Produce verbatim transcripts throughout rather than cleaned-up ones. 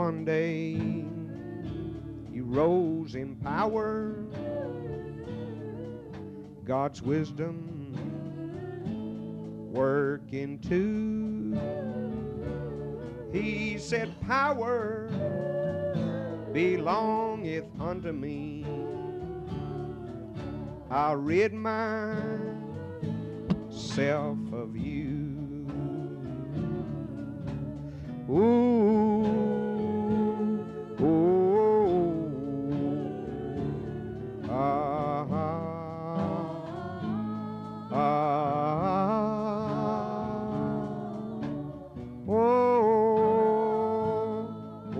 one day he rose in power, God's wisdom working too. He said, power belongeth unto me. I'll rid myself of you. Ooh, ooh, ah, ah, ah, oh, oh,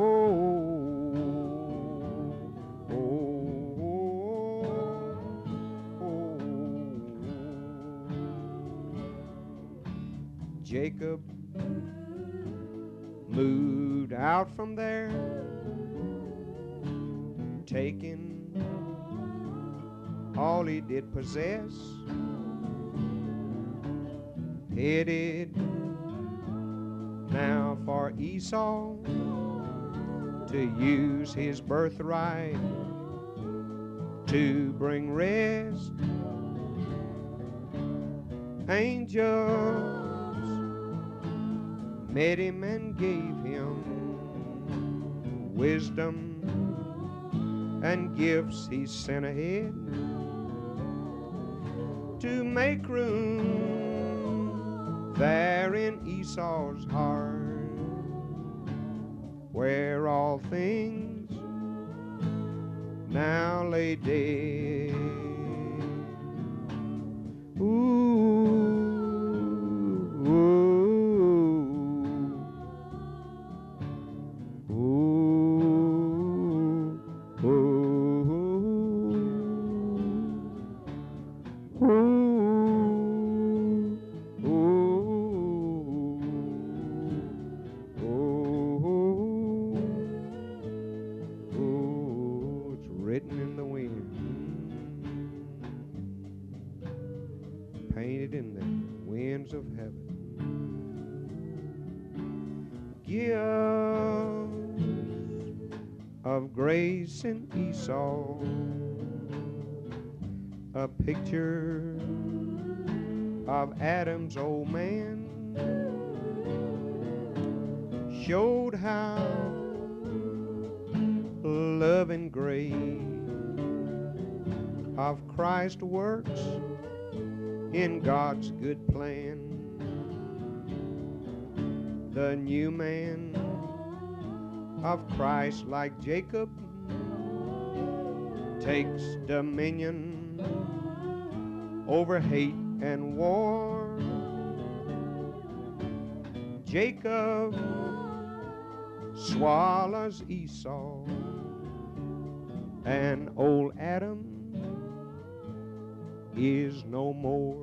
oh, oh. Jacob moved out from there, taking all he did possess, headed now for Esau to use his birthright to bring rest. Angels met him and gave him wisdom and gifts. He sent ahead to make room there in Esau's heart, where all things now lay dead. Ooh, ooh. Painted in the winds of heaven. Gifts of grace in Esau, a picture of Adam's old man, showed how love and grace of Christ works in God's good plan. The new man of Christ, like Jacob, takes dominion over hate and war. Jacob swallows Esau, and old Adam is no more.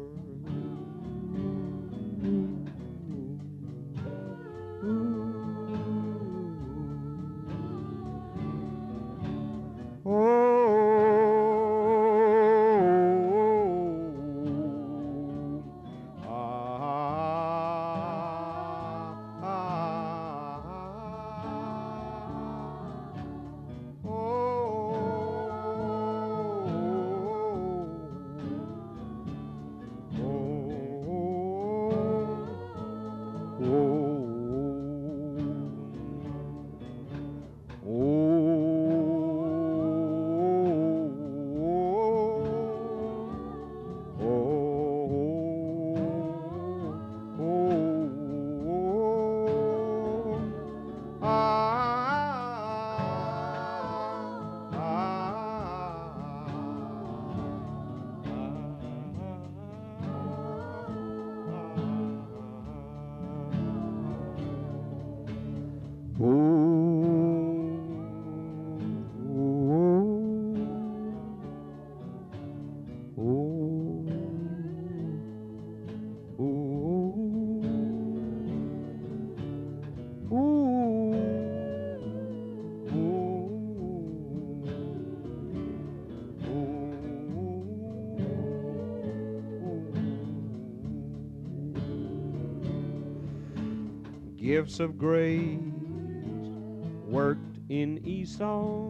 Gifts of grace worked in Esau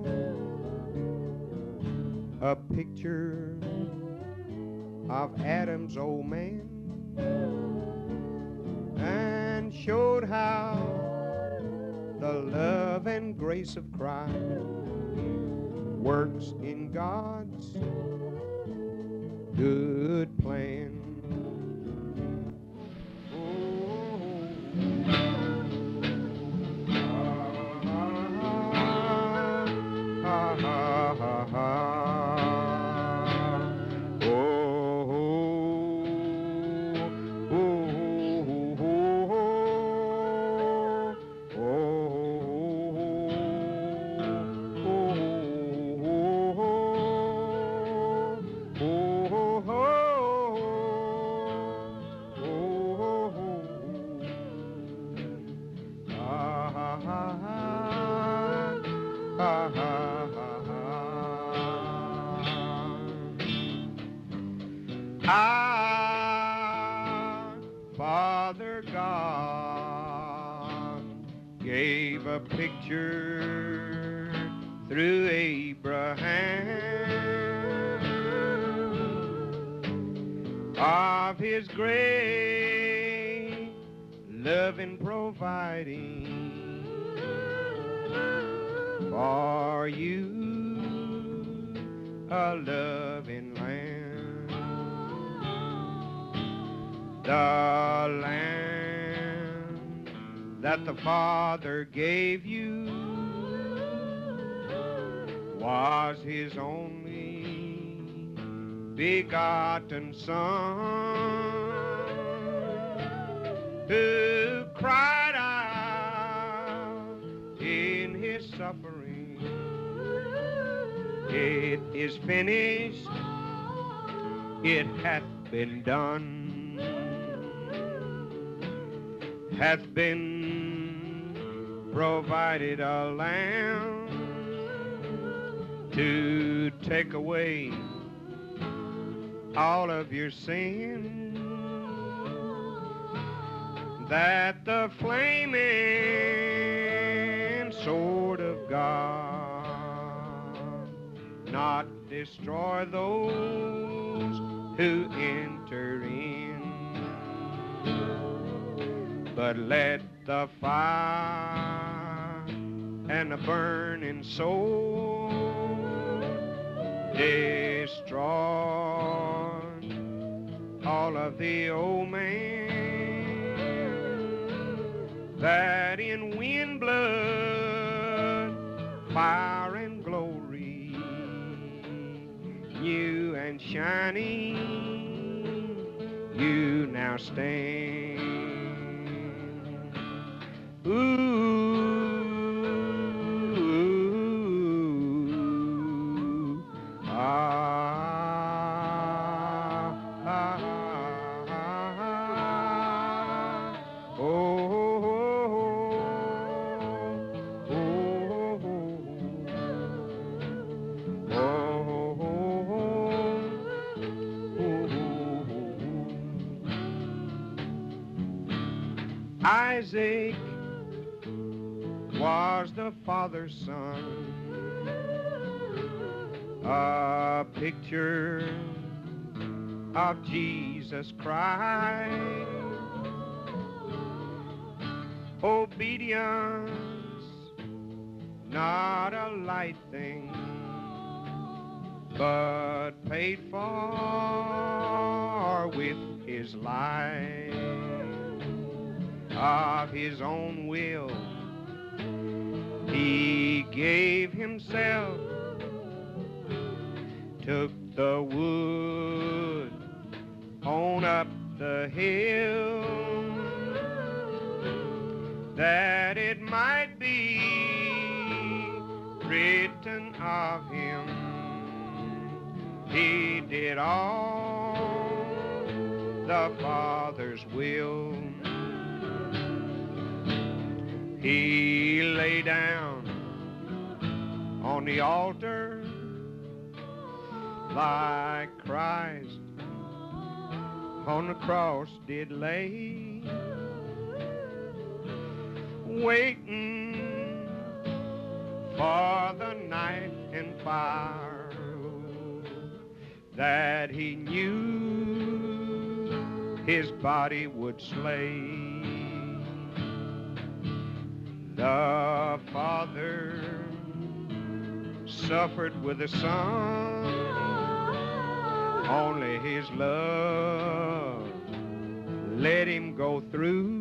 a picture of Adam's old man, and showed how the love and grace of Christ works in God's good plan. Our Father God gave a picture through Abraham of his great love in providing for you a loving land. The land that the Father gave you was his only begotten Son, who cried out in his suffering, "It is finished, it hath been done." Hath been provided a lamb to take away all of your sin, that the flaming sword of God not destroy those who enter in, but let the fire and the burning sword destroy all of the old man, that in wind, blood, fire, and glory, new and shining, you now stand. Ooh, ah, ah, ah, oh, oh, oh, oh, Isaac was the father's son, a picture of Jesus Christ. Obedience, not a light thing, but paid for with his life. Of his own will, he gave himself, took the wood on up the hill, that it might be written of him, he did all the Father's will. He lay down on the altar like Christ on the cross did lay, waiting for the knife and fire that he knew his body would slay. The Father suffered with the Son, only his love let him go through.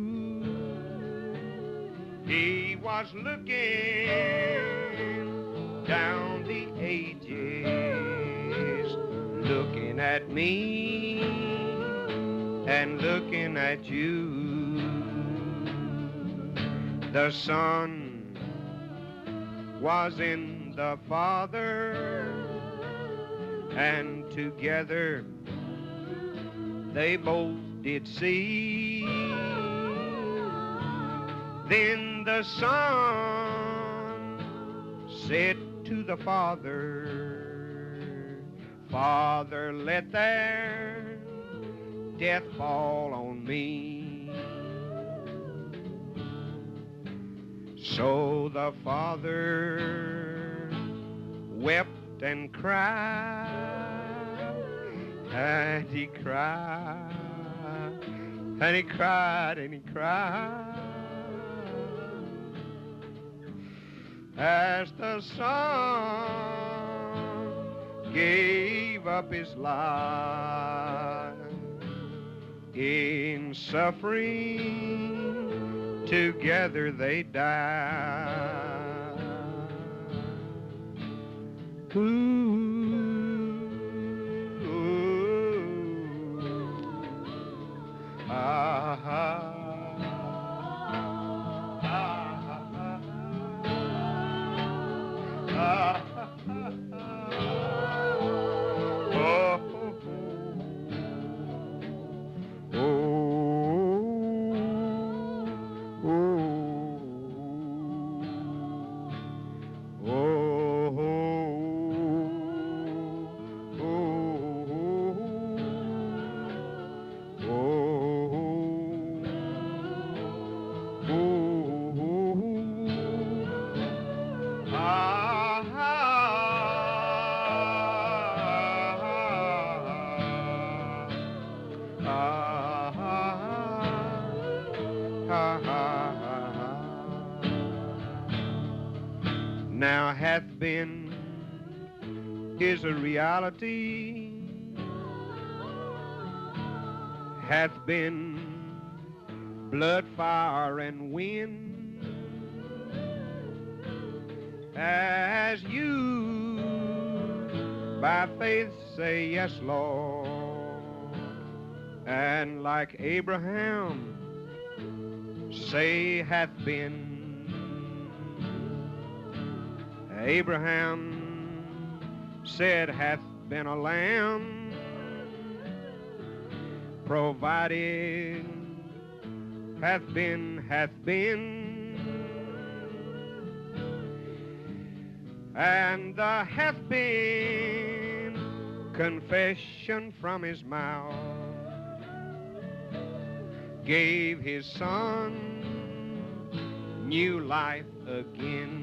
He was looking down the ages, looking at me and looking at you. The Son was in the Father, and together they both did see. Then the Son said to the Father, Father, let their death fall on me. So the Father wept and cried, and he cried, and he cried, and he cried, as the Son gave up his life in suffering, together they died. Ooh, ooh, ah, ah. Now hath been is a reality, hath been blood, fire, and wind, as you by faith say yes, Lord, and like Abraham say hath been. Abraham said hath been a lamb, provided hath been, hath been, and the hath been confession from his mouth, gave his Son new life again.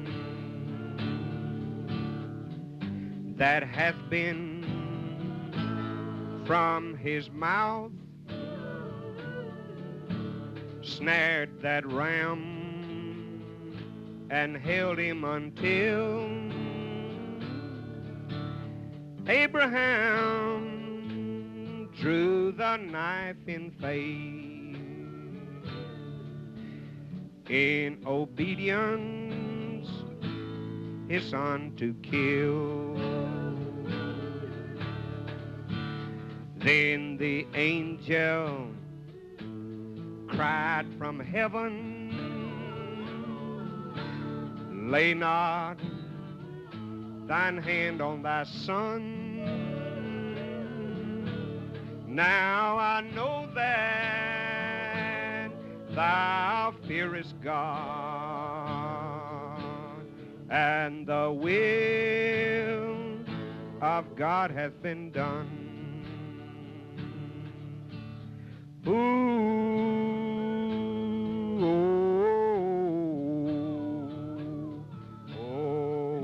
That hath been from his mouth, snared that ram and held him until Abraham drew the knife in faith, in obedience his son to kill. Then the angel cried from heaven, lay not thine hand on thy son. Now I know that thou fearest God, and the will of God hath been done. Ooh, oh, oh,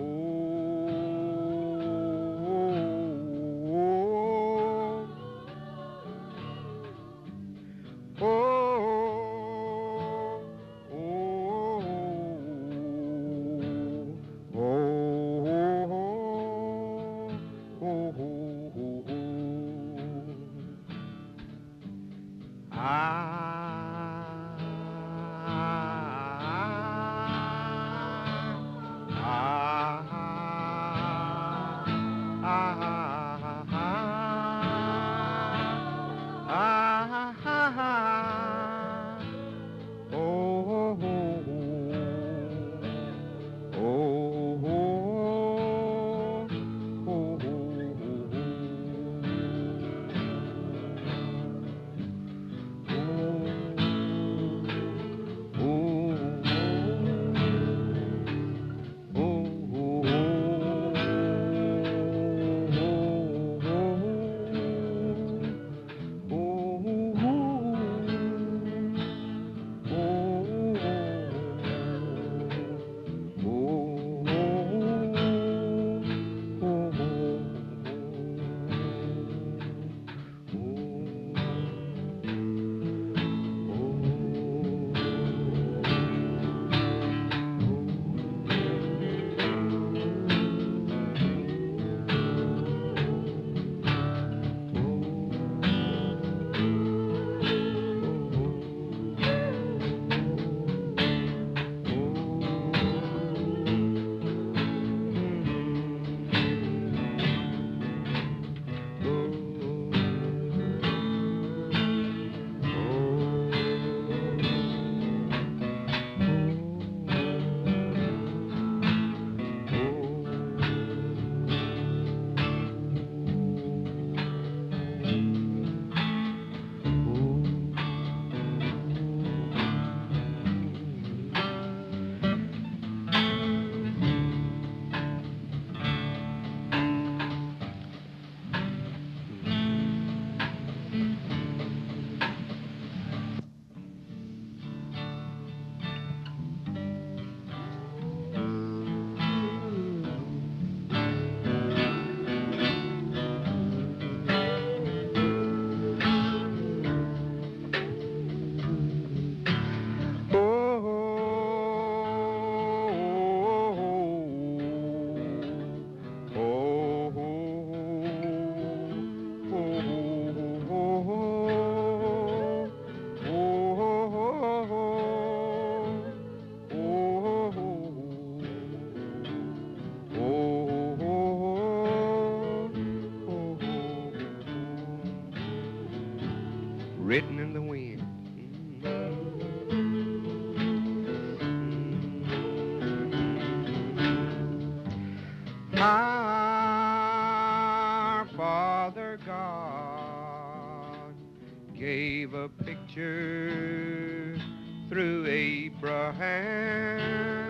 through Abraham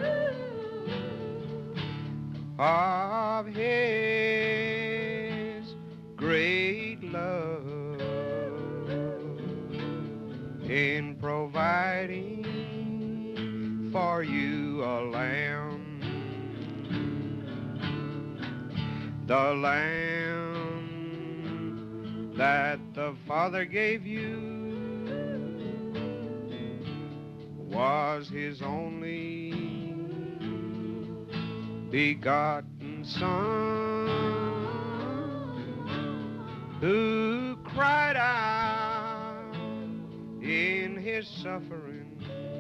of his great love in providing for you a lamb, the lamb that the Father gave you was his only begotten Son, who cried out in his suffering,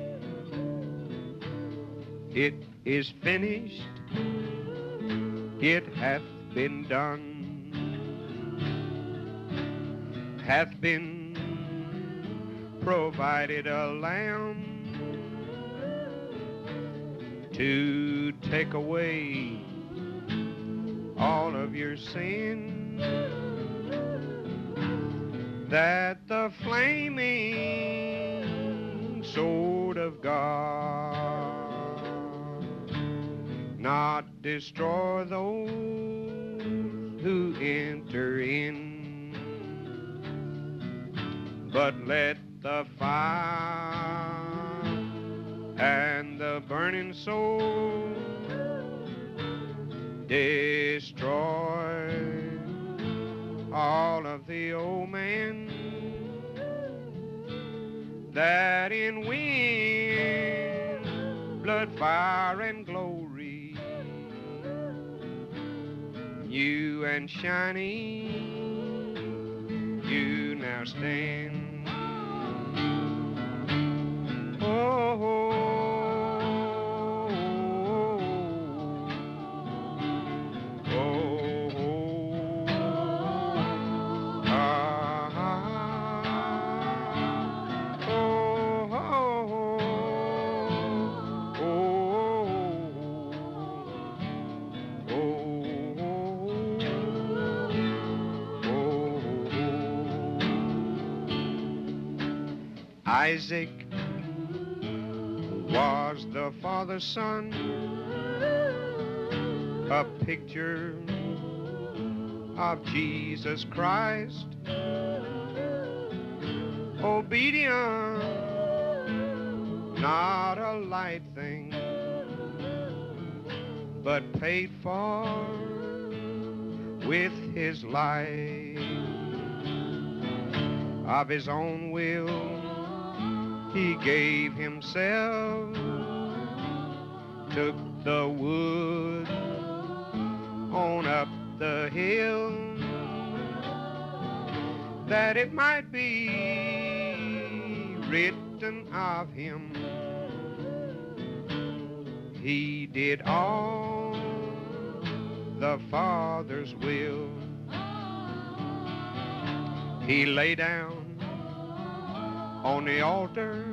"It is finished, it hath been done," hath been provided a lamb to take away all of your sin, that the flaming sword of God not destroy those who enter in, but let the fire and the burning soul destroy all of the old man, that in wind, blood, fire, and glory, new and shining, you now stand. Oh, Isaac was the father's son, a picture of Jesus Christ, obedient, not a light thing, but paid for with his life. Of his own will he gave himself, took the wood on up the hill, that it might be written of him, he did all the Father's will. He lay down on the altar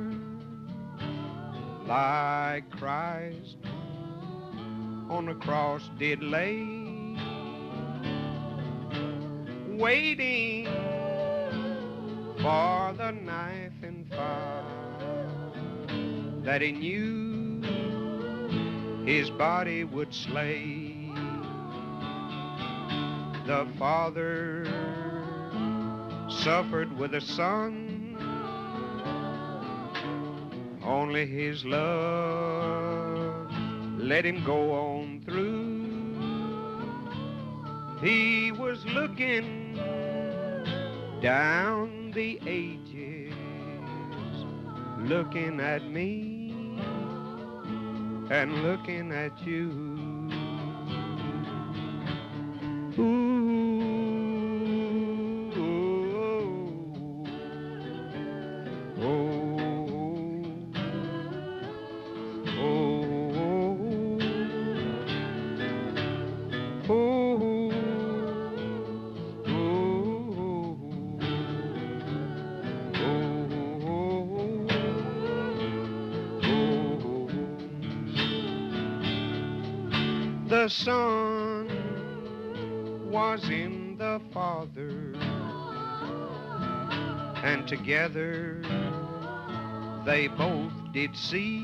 like Christ on the cross did lay, waiting for the knife and fire that he knew his body would slay. The Father suffered with the Son, only his love let him go on through. He was looking down the ages, looking at me and looking at you. Ooh. The Son was in the Father, and together they both did see.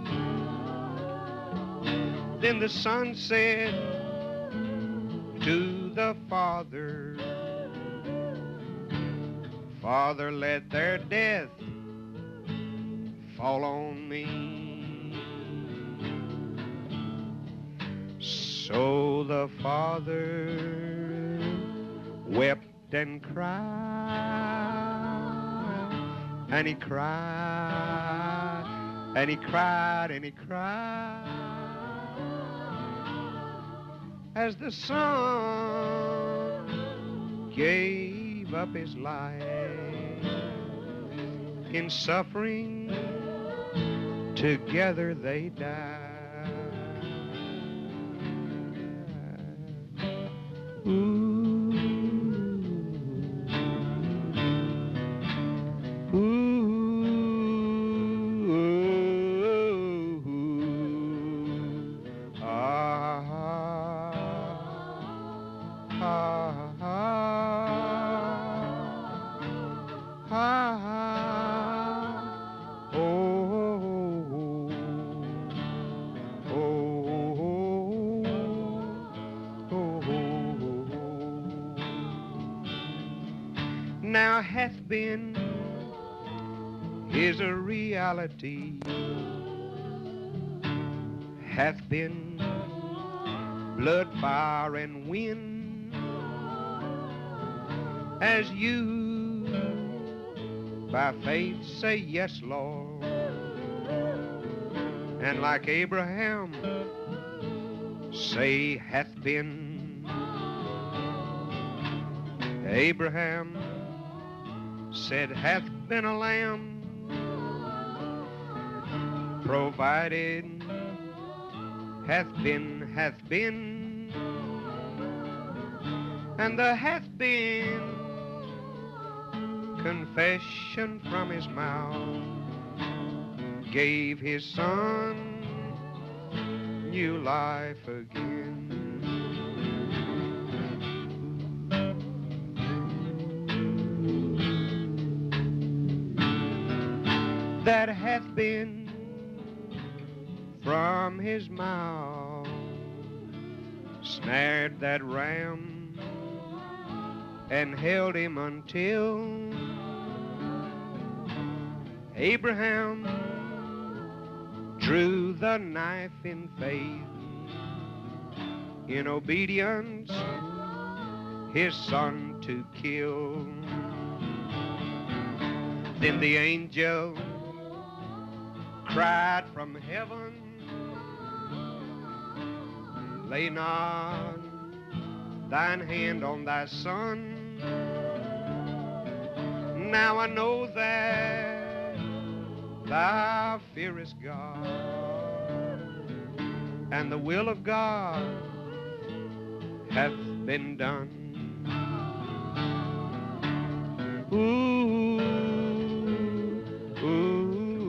Then the son said to the father, Father, let their death fall on me. So the father wept and cried, and he cried, and he cried, and he cried, as the son gave up his life in suffering, together they died. Ooh. Now hath been is a reality, hath been blood, fire, and wind, as you by faith say yes, Lord, and like Abraham say hath been. Abraham said hath been a lamb, provided hath been, hath been, and the hath been confession from his mouth gave his son new life again. That hath been from his mouth snared that ram and held him until Abraham drew the knife in faith, in obedience his son to kill. Then the angel cried from heaven, lay not thine hand on thy son. Now I know that thou fearest God, and the will of God hath been done. Ooh, ooh.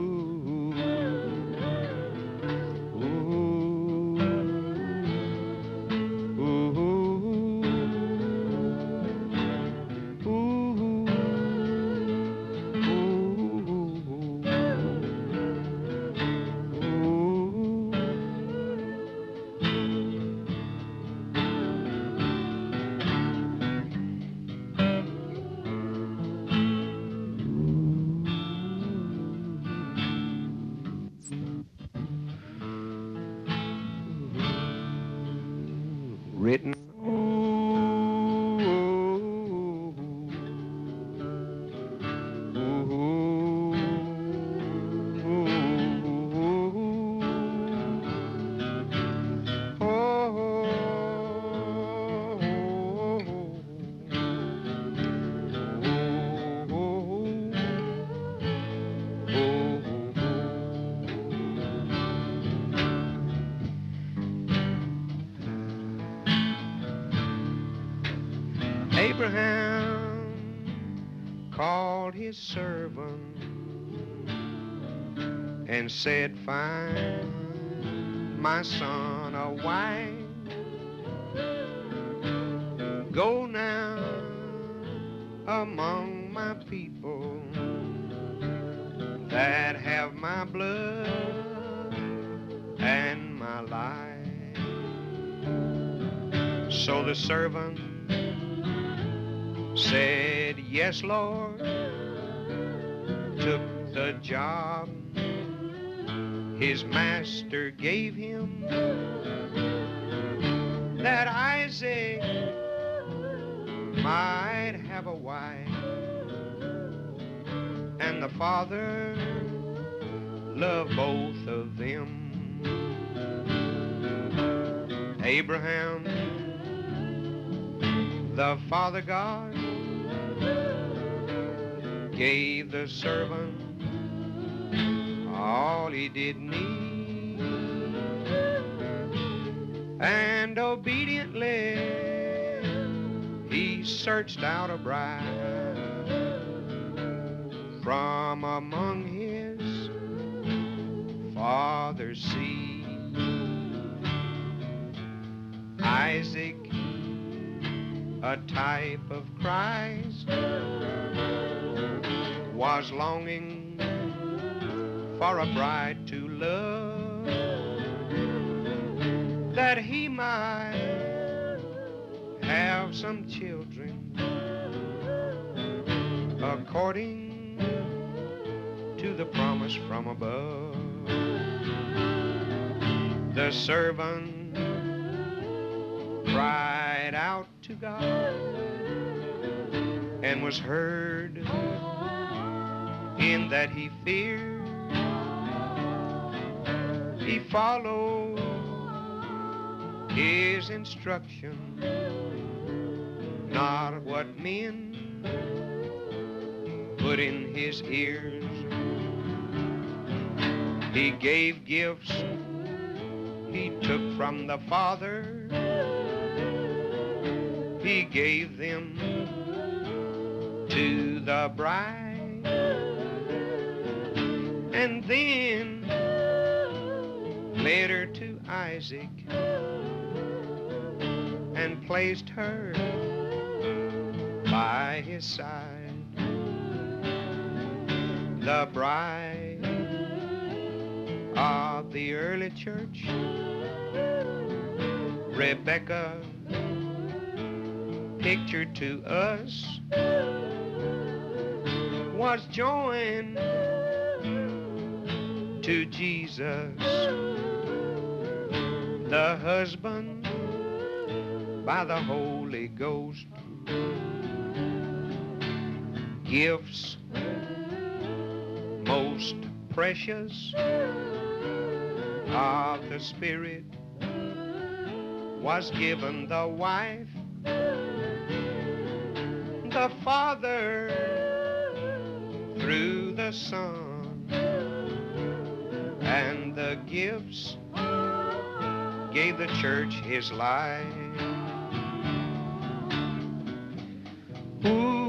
Written. Abraham called his servant and said, find my son a wife. Go now among my people that have my blood and my life. So the servant said, yes, Lord, took the job his master gave him, that Isaac might have a wife. And the father loved both of them. Abraham, the Father God, gave the servant all he did need, and obediently he searched out a bride from among his father's seed. Isaac, a type of Christ, was longing for a bride to love, that he might have some children according to the promise from above. The servant cried out to God and was heard in that he feared. He followed his instruction, not what men put in his ears. He gave gifts he took from the Father. He gave them to the bride, and then led her to Isaac and placed her by his side. The bride of the early church, Rebecca, pictured to us, was joined to Jesus, the husband, by the Holy Ghost. Gifts most precious of the Spirit was given the wife. The Father through the Son, and the gifts gave the church his life. Ooh.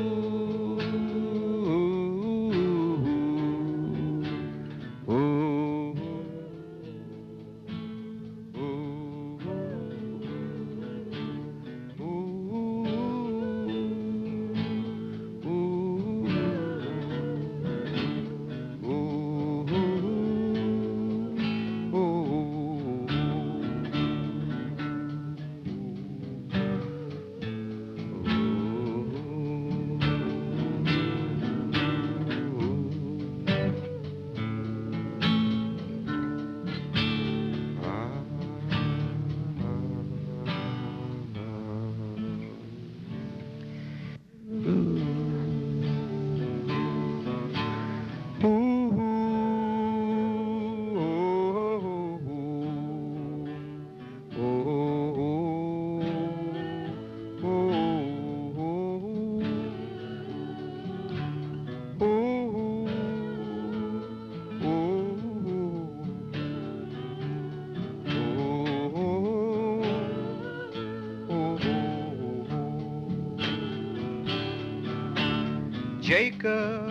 Jacob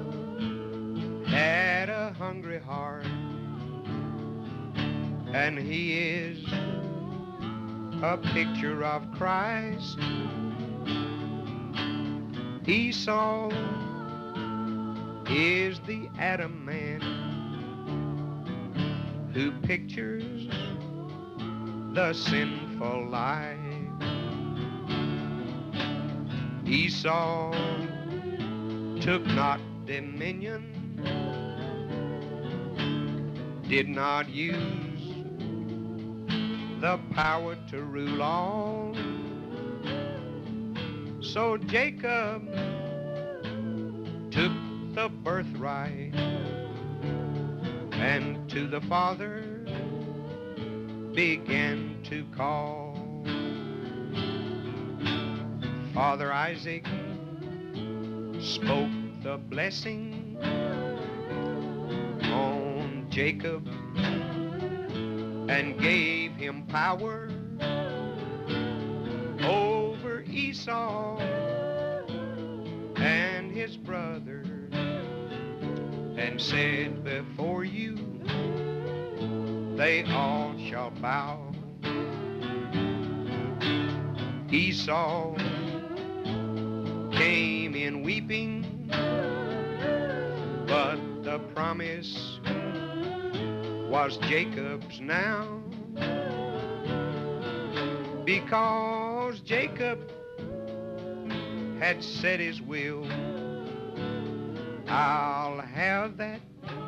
had a hungry heart, and he is a picture of Christ. Esau is the Adam man, who pictures the sinful life. Esau took not dominion, did not use the power to rule all. So Jacob took the birthright and to the father began to call. Father Isaac spoke the blessing on Jacob and gave him power over Esau and his brother, and said, before you they all shall bow. Esau came in weeping, but the promise was Jacob's now, because Jacob had set his will. I'll have that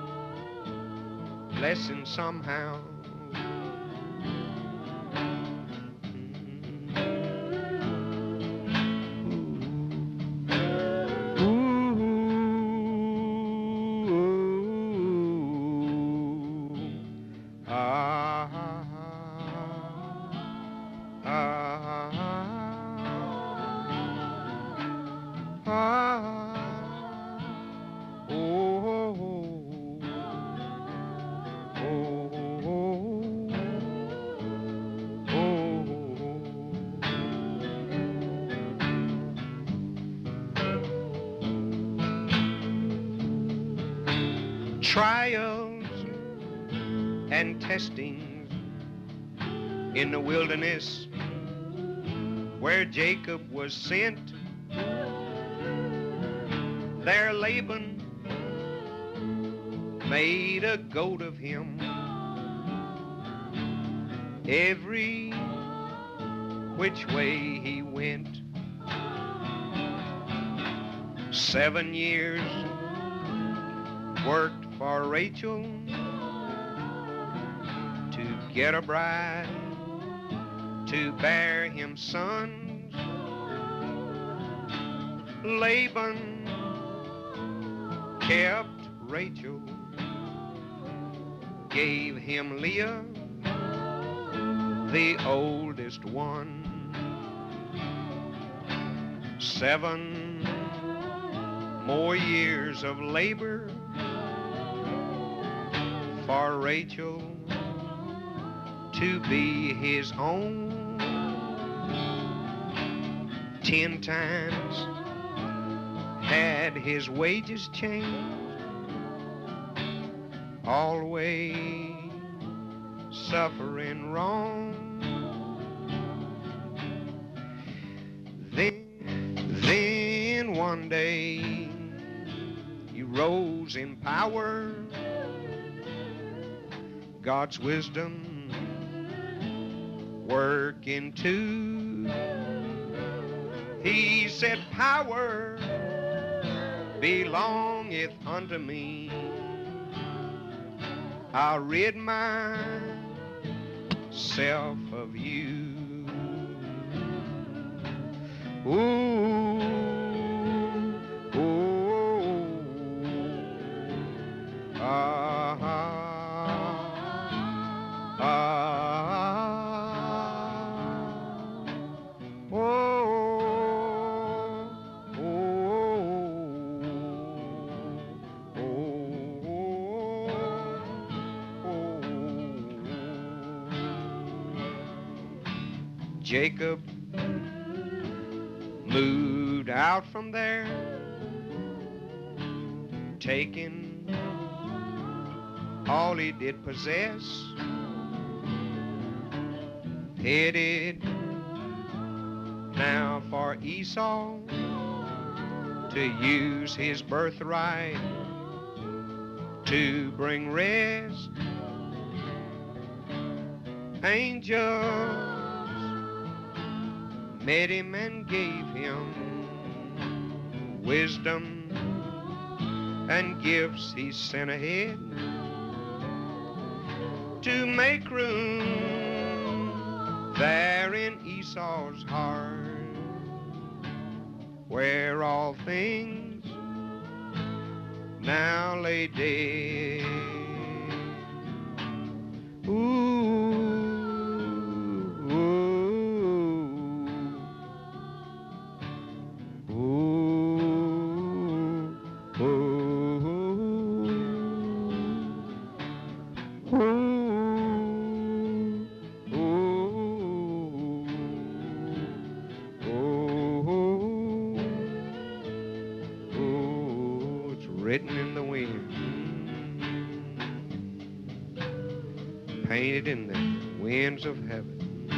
blessing somehow. Trials and testings in the wilderness where Jacob was sent. There Laban made a goat of him. Every which way he went. Seven years worked for Rachel to get a bride to bear him sons. Laban kept Rachel, gave him Leah, the oldest one. Seven more years of labor for Rachel to be his own. Ten times had his wages changed, always suffering wrong. Then, then one day you rose in power, God's wisdom working too. He said, power belongeth unto me. I'll rid myself of you. Ooh, ooh, ah, ah, oh, oh, oh, oh. Jacob moved out from there, taking all he did possess, headed now for Esau to use his birthright to bring rest Angels met him and gave him wisdom and gifts he sent ahead to make room there in Esau's heart, where all things now lay dead. Ooh, ooh, ooh, ooh, ooh, ooh, ooh, it's written in the wind, painted in the winds of heaven.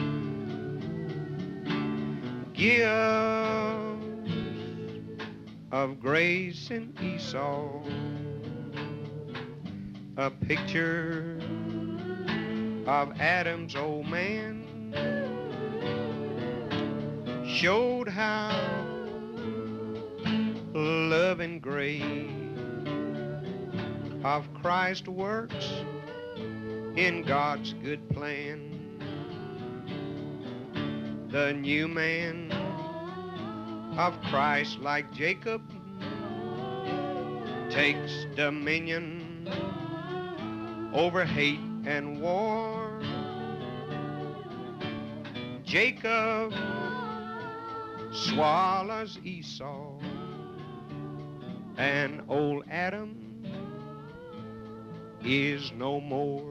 Gifts of grace in Esau, a picture of Adam's old man, showed how love and grace of Christ works in God's good plan. The new man of Christ, like Jacob, takes dominion over hate and war. Jacob swallows Esau, and old Adam is no more.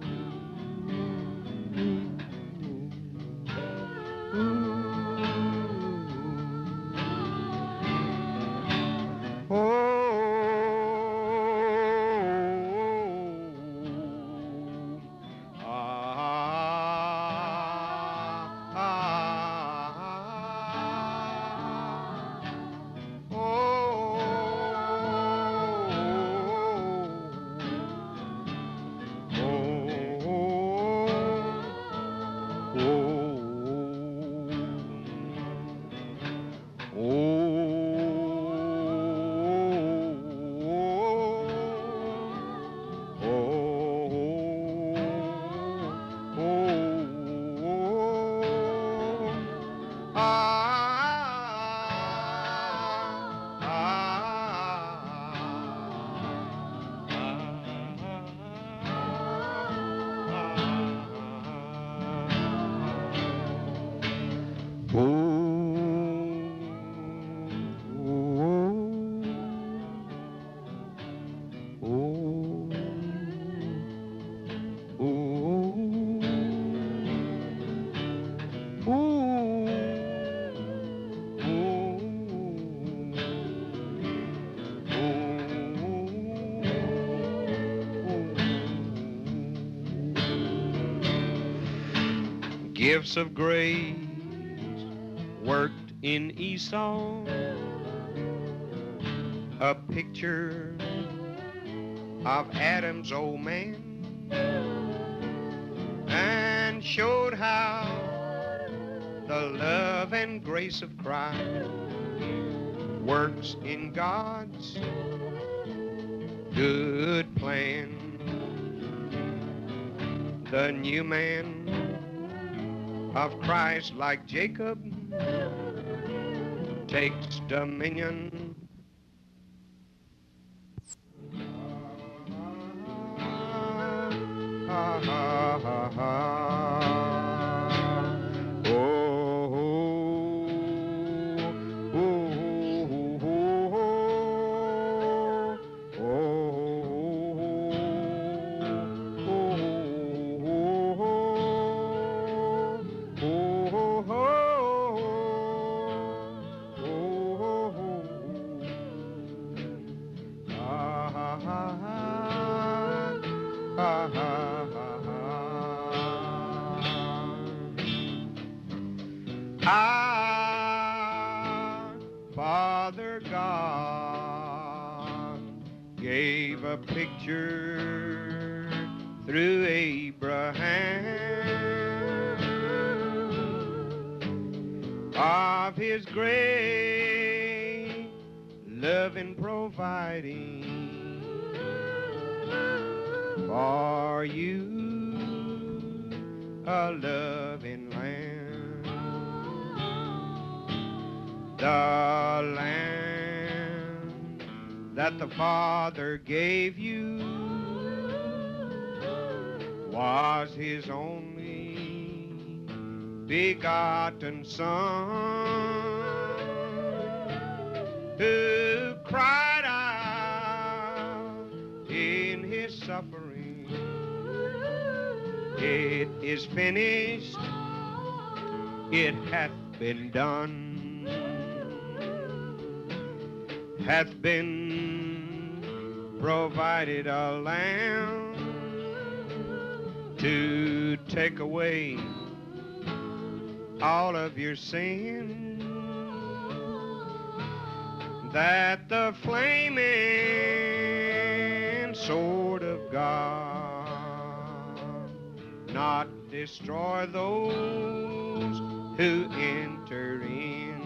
Gifts of grace worked in Esau, a picture of Adam's old man, and showed how the love and grace of Christ works in God's good plan. The new man of Christ, like Jacob, takes dominion. Ha, ha, ha, ha. Oh, oh, oh, oh, ha, ha, ha, ha. Our Father God gave a picture through Abraham his great love and providing for you a loving land, the land that the Father gave you was his only begotten Son, who cried out in his suffering, "It is finished, it hath been done," hath been provided a lamb to take away all of your sin, that the flaming sword of God not destroy those who enter in,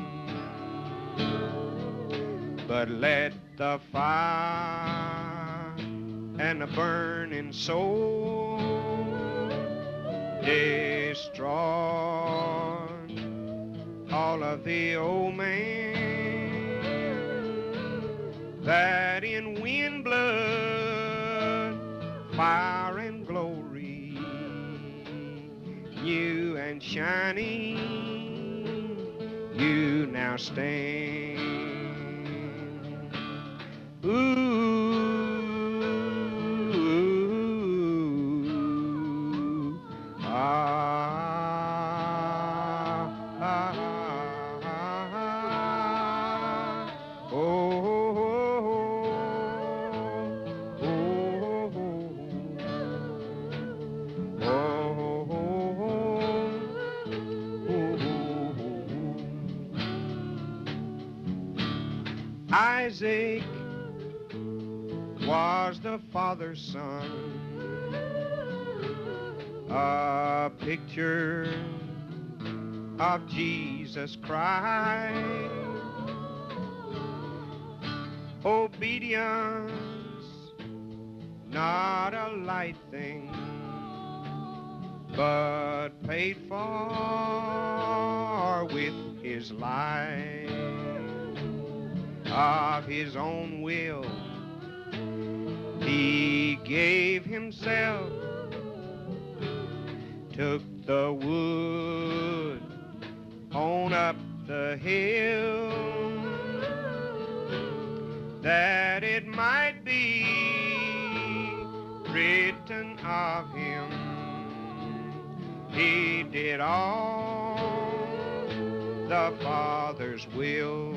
but let the fire and the burning soul destroy all of the old man, that in wind, blood, fire, and glory, new and shining, you now stand. Ooh. Isaac was the father's son, a picture of Jesus Christ. Obedience, not a light thing, but paid for with his life. Of his own will, he gave himself, took the wood on up the hill, that it might be written of him, he did all the Father's will.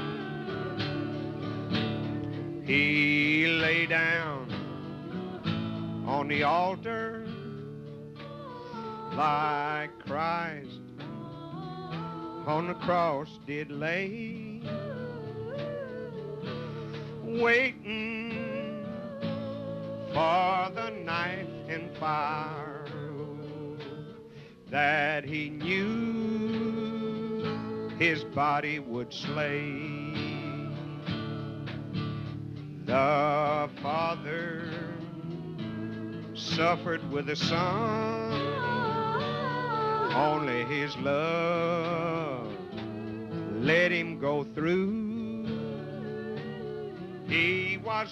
He lay down on the altar like Christ on the cross did lay, waiting for the knife and fire that he knew his body would slay. The Father suffered with the Son, only his love let him go through. He was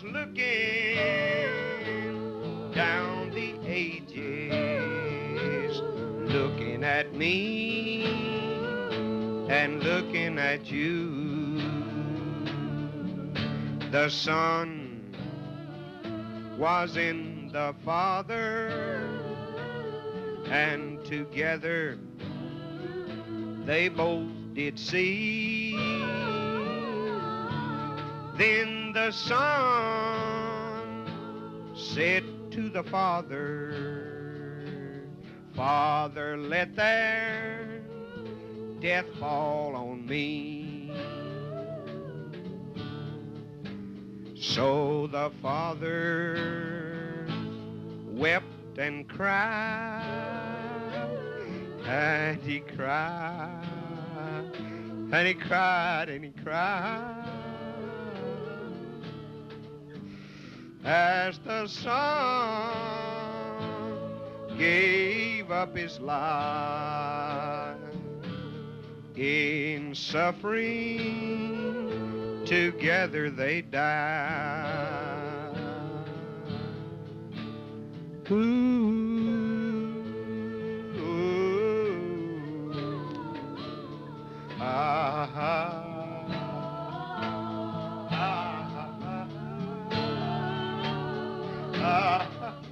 looking down the ages, looking at me and looking at you. The Son was in the Father, and together they both did see. Then the Son said to the Father, "Father, let their death fall on me." So the Father wept and cried, and he cried, and he cried and he cried as the son gave up his life in suffering. Together they died. Ooh. Ah, ah, ah,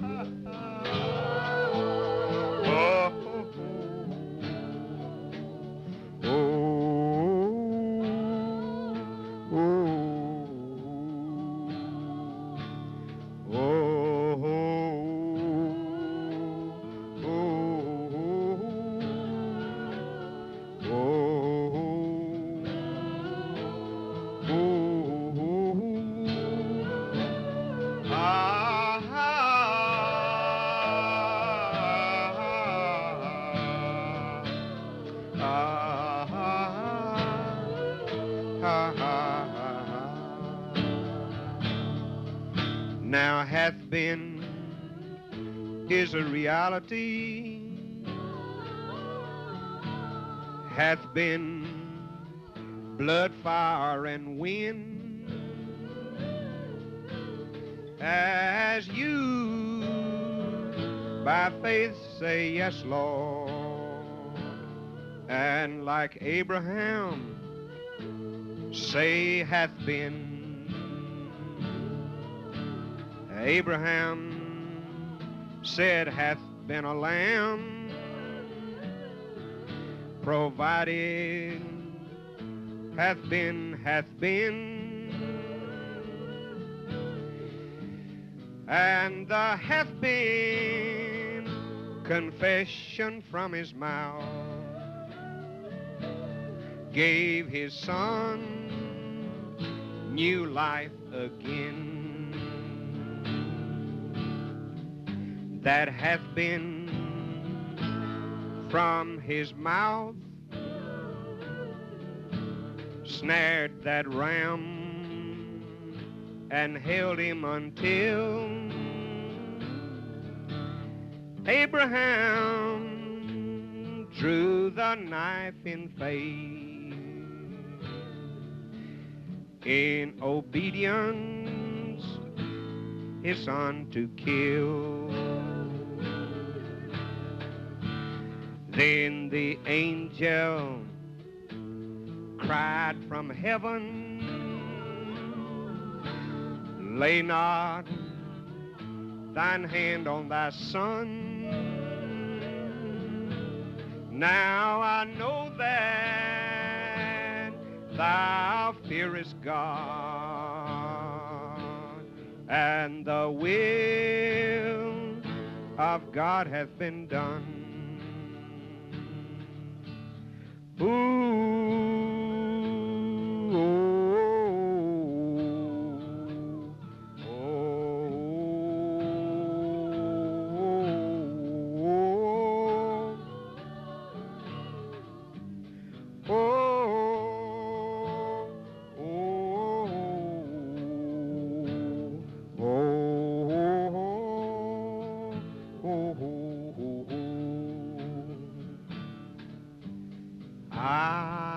oh, oh, oh, now hath been is a reality, hath been blood, fire, and wind, as you by faith say yes, Lord, and like Abraham say hath been. Abraham said hath been a lamb, provided hath been, hath been, and the hath been confession from his mouth gave his son new life again. That hath been from his mouth snared that ram and held him until Abraham drew the knife in faith in obedience his son to kill. Then the angel cried from heaven, lay not thine hand on thy son. Now I know that thou fearest God, and the will of God hath been done. Ooh, oh, oh, oh, oh, oh, oh. I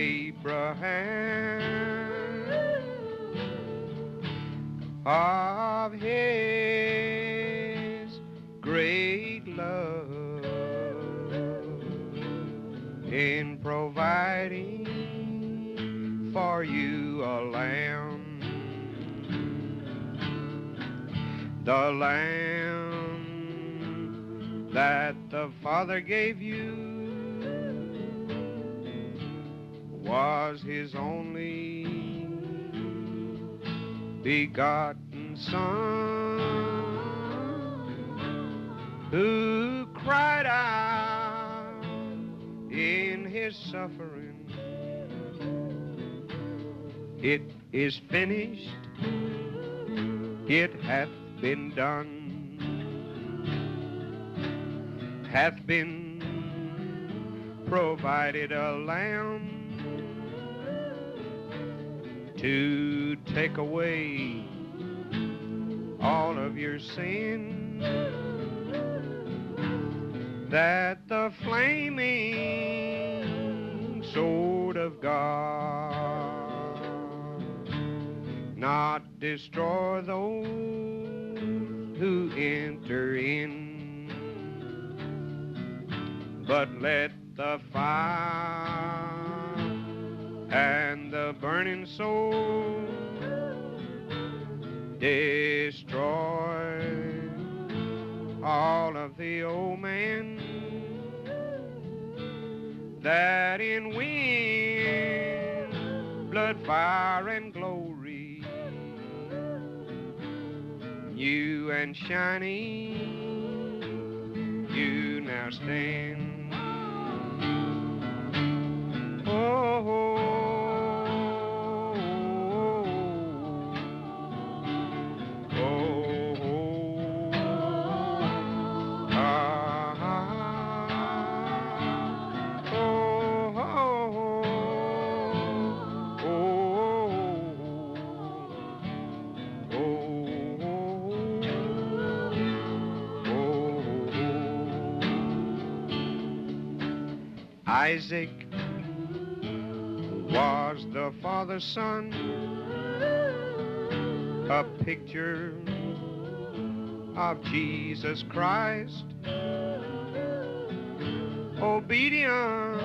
Abraham of his great love in providing for you a lamb, the lamb that the Father gave you was his only begotten Son, who cried out in his suffering, "It is finished, it hath been done, hath been provided a lamb to take away all of your sin, that the flaming sword of God not destroy those who enter in, but let the fire and the burning soul destroy all of the old man, that in wind, blood, fire, and glory, new and shining, you now stand. Oh, Isaac was the father's son, a picture of Jesus Christ, obedient,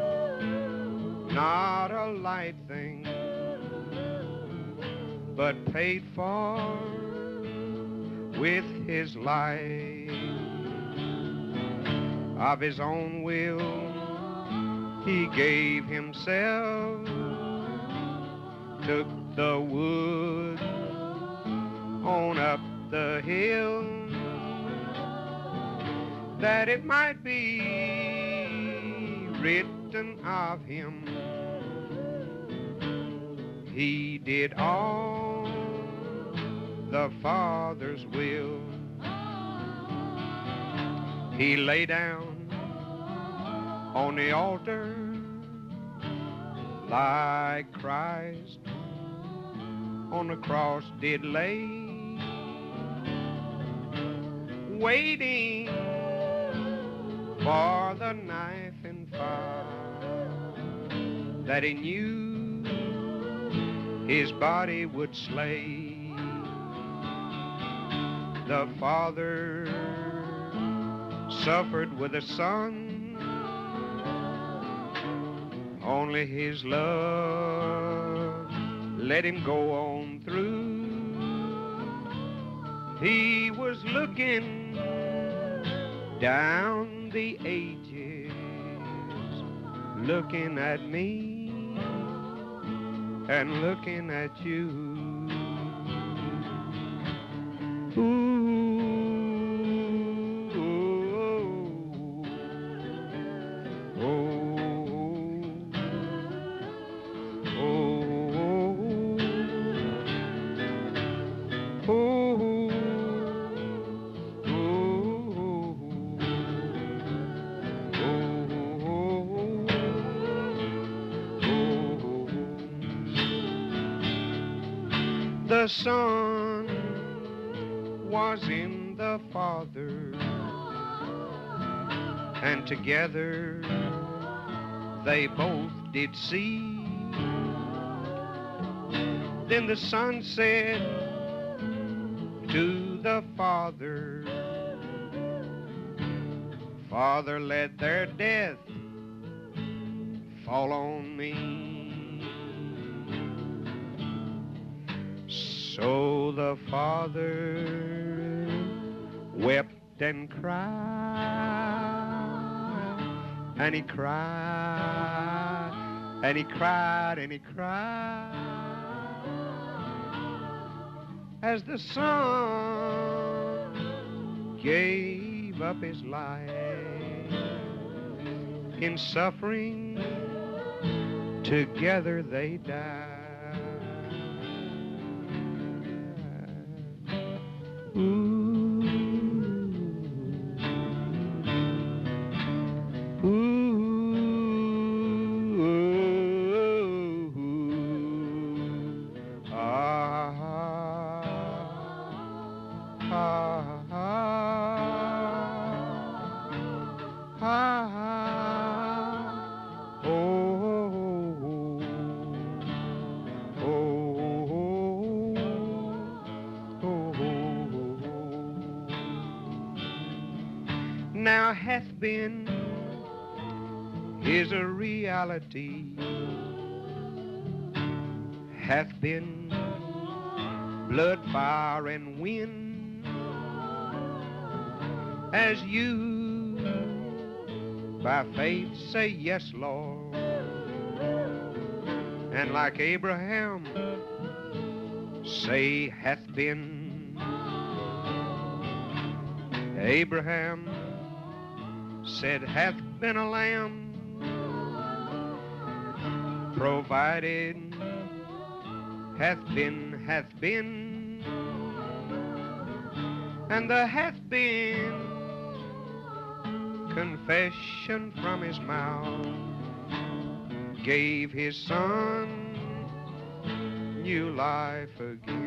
not a light thing, but paid for with his life. Of his own will he gave himself, took the wood on up the hill, that it might be written of him, he did all the Father's will. He lay down on the altar like Christ on the cross did lay, waiting for the knife and fire that he knew his body would slay. The Father suffered with the Son, only his love let him go on through. He was looking down the ages, looking at me and looking at you. Ooh. The Son was in the Father, and together they both did see. Then the son said to the father, Father, let their death fall on me. So the father wept and cried, and he cried, and he cried, and he cried, as the son gave up his life in suffering. Together they died. Ooh. Now hath been is a reality, hath been blood, fire, and wind, as you by faith say yes, Lord, and like Abraham say hath been. Abraham said hath been a lamb provided, hath been, hath been, and the hath been confession from his mouth gave his son new life again.